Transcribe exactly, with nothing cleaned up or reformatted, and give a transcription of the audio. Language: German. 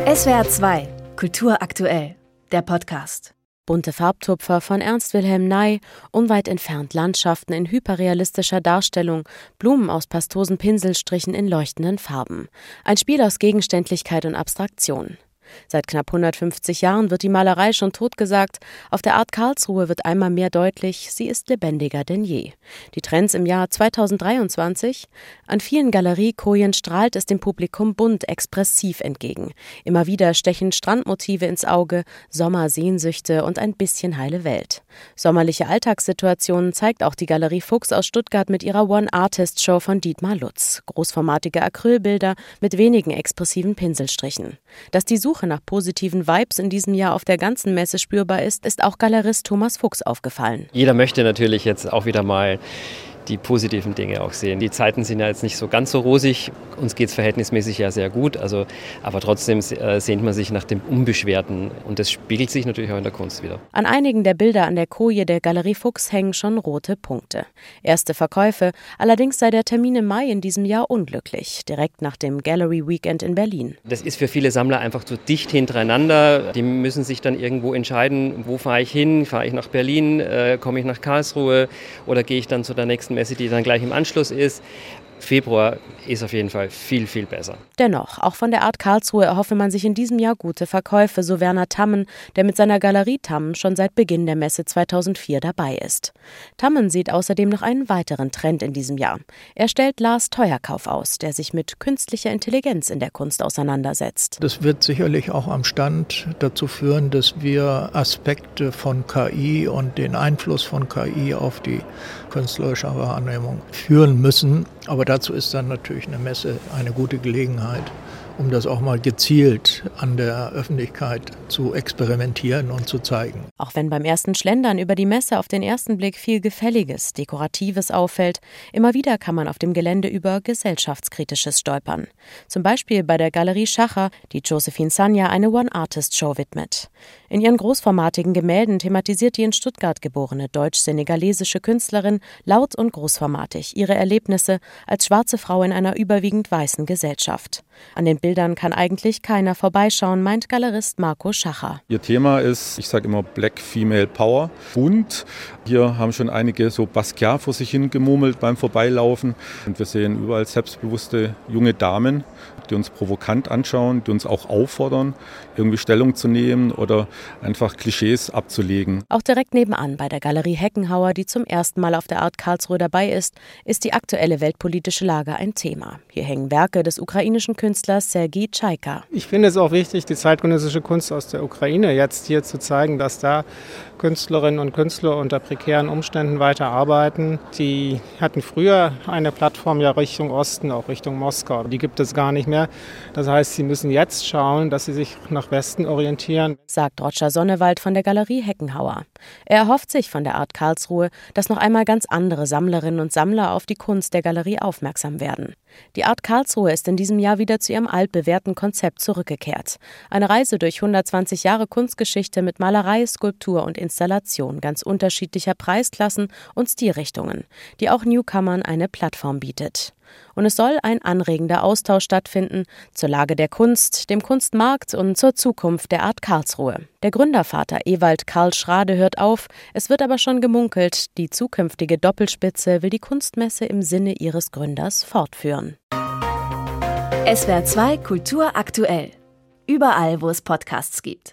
S W R zwei, Kultur aktuell, der Podcast. Bunte Farbtupfer von Ernst Wilhelm Ney, unweit entfernt Landschaften in hyperrealistischer Darstellung, Blumen aus pastosen Pinselstrichen in leuchtenden Farben. Ein Spiel aus Gegenständlichkeit und Abstraktion. Seit knapp hundertfünfzig Jahren wird die Malerei schon totgesagt. Auf der Art Karlsruhe wird einmal mehr deutlich, sie ist lebendiger denn je. Die Trends im Jahr zweitausenddreiundzwanzig? An vielen Galeriekojen strahlt es dem Publikum bunt, expressiv entgegen. Immer wieder stechen Strandmotive ins Auge, Sommersehnsüchte und ein bisschen heile Welt. Sommerliche Alltagssituationen zeigt auch die Galerie Fuchs aus Stuttgart mit ihrer One-Artist-Show von Dietmar Lutz. Großformatige Acrylbilder mit wenigen expressiven Pinselstrichen. Dass die Suche nach positiven Vibes in diesem Jahr auf der ganzen Messe spürbar ist, ist auch Galerist Thomas Fuchs aufgefallen. Jeder möchte natürlich jetzt auch wieder mal die positiven Dinge auch sehen. Die Zeiten sind ja jetzt nicht so ganz so rosig. Uns geht es verhältnismäßig ja sehr gut. Also, aber trotzdem äh, sehnt man sich nach dem Unbeschwerten. Und das spiegelt sich natürlich auch in der Kunst wieder. An einigen der Bilder an der Koje der Galerie Fuchs hängen schon rote Punkte. Erste Verkäufe. Allerdings sei der Termin im Mai in diesem Jahr unglücklich. Direkt nach dem Gallery Weekend in Berlin. Das ist für viele Sammler einfach so dicht hintereinander. Die müssen sich dann irgendwo entscheiden, wo fahre ich hin? Fahre ich nach Berlin? Äh, komme ich nach Karlsruhe? Oder gehe ich dann zu der nächsten Messe, die dann gleich im Anschluss ist. Februar ist auf jeden Fall viel, viel besser. Dennoch, auch von der Art Karlsruhe erhoffe man sich in diesem Jahr gute Verkäufe, so Werner Tammen, der mit seiner Galerie Tammen schon seit Beginn der Messe zweitausendvier dabei ist. Tammen sieht außerdem noch einen weiteren Trend in diesem Jahr. Er stellt Lars Teuerkauf aus, der sich mit künstlicher Intelligenz in der Kunst auseinandersetzt. Das wird sicherlich auch am Stand dazu führen, dass wir Aspekte von K I und den Einfluss von K I auf die künstlerische Wahrnehmung führen müssen. Aber dazu ist dann natürlich eine Messe eine gute Gelegenheit, um das auch mal gezielt an der Öffentlichkeit zu experimentieren und zu zeigen. Auch wenn beim ersten Schlendern über die Messe auf den ersten Blick viel Gefälliges, Dekoratives auffällt, immer wieder kann man auf dem Gelände über Gesellschaftskritisches stolpern. Zum Beispiel bei der Galerie Schacher, die Josephine Sanya eine One-Artist-Show widmet. In ihren großformatigen Gemälden thematisiert die in Stuttgart geborene deutsch-senegalesische Künstlerin laut und großformatig ihre Erlebnisse als schwarze Frau in einer überwiegend weißen Gesellschaft. An den Bildern kann eigentlich keiner vorbeischauen, meint Galerist Marco Schacher. Ihr Thema ist, ich sage immer Black Female Power. Bunt. Hier haben schon einige so Basquiat vor sich hin gemurmelt beim Vorbeilaufen. Und wir sehen überall selbstbewusste junge Damen, die uns provokant anschauen, die uns auch auffordern, irgendwie Stellung zu nehmen oder einfach Klischees abzulegen. Auch direkt nebenan bei der Galerie Heckenhauer, die zum ersten Mal auf der Art Karlsruhe dabei ist, ist die aktuelle weltpolitische Lage ein Thema. Hier hängen Werke des ukrainischen Künstlers Sergei Tschaika. Ich finde es auch wichtig, die zeitgenössische Kunst aus der Ukraine jetzt hier zu zeigen, dass da Künstlerinnen und Künstler unter prekären Umständen weiterarbeiten. Die hatten früher eine Plattform ja Richtung Osten, auch Richtung Moskau. Die gibt es gar nicht mehr. Das heißt, sie müssen jetzt schauen, dass sie sich nach Westen orientieren. Sagt Roger Sonnewald von der Galerie Heckenhauer. Er erhofft sich von der Art Karlsruhe, dass noch einmal ganz andere Sammlerinnen und Sammler auf die Kunst der Galerie aufmerksam werden. Die Art Karlsruhe ist in diesem Jahr wieder zu ihrem altbewährten Konzept zurückgekehrt. Eine Reise durch hundertzwanzig Jahre Kunstgeschichte mit Malerei, Skulptur und Installation ganz unterschiedlicher Preisklassen und Stilrichtungen, die auch Newcomern eine Plattform bietet. Und es soll ein anregender Austausch stattfinden zur Lage der Kunst, dem Kunstmarkt und zur Zukunft der Art Karlsruhe. Der Gründervater Ewald Karl Schrade hört auf, es wird aber schon gemunkelt, die zukünftige Doppelspitze will die Kunstmesse im Sinne ihres Gründers fortführen. S W R zwei Kultur aktuell. Überall, wo es Podcasts gibt.